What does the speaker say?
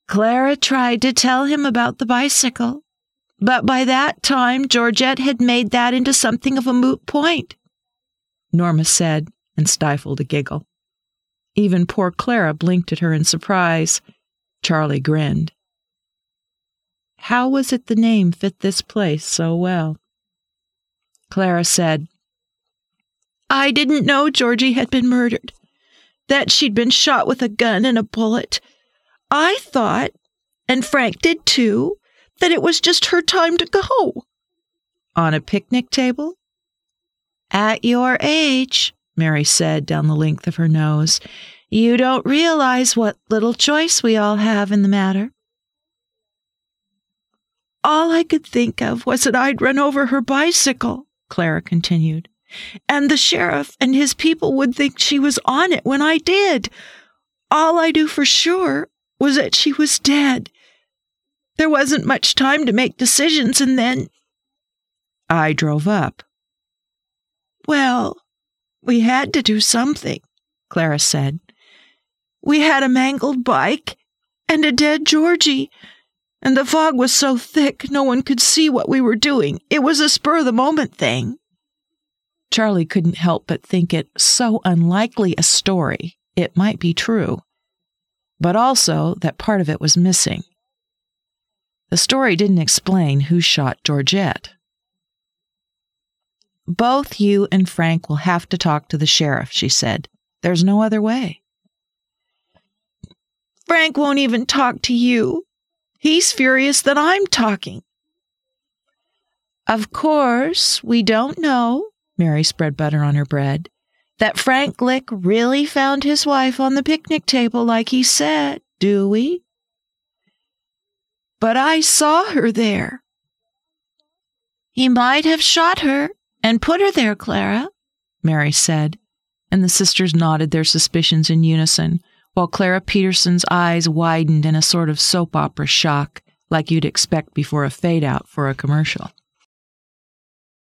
Clara tried to tell him about the bicycle, but by that time Georgette had made that into something of a moot point, Norma said, and stifled a giggle. Even poor Clara blinked at her in surprise. Charlie grinned. How was it the name fit this place so well? Clara said, I didn't know Georgie had been murdered, that she'd been shot with a gun and a bullet. I thought, and Frank did too, that it was just her time to go. On a picnic table? At your age, Mary said down the length of her nose, you don't realize what little choice we all have in the matter. All I could think of was that I'd run over her bicycle, Clara continued, and the sheriff and his people would think she was on it when I did. All I knew for sure was that she was dead. There wasn't much time to make decisions, and then I drove up. Well, we had to do something, Clara said. We had a mangled bike and a dead Georgie, and the fog was so thick no one could see what we were doing. It was a spur-of-the-moment thing. Charlie couldn't help but think it so unlikely a story it might be true, but also that part of it was missing. The story didn't explain who shot Georgette. Both you and Frank will have to talk to the sheriff, she said. There's no other way. Frank won't even talk to you. He's furious that I'm talking. Of course, we don't know, Mary spread butter on her bread, that Frank Glick really found his wife on the picnic table like he said, do we? But I saw her there. He might have shot her and put her there, Clara, Mary said, and the sisters nodded their suspicions in unison, while Clara Peterson's eyes widened in a sort of soap opera shock, like you'd expect before a fade-out for a commercial.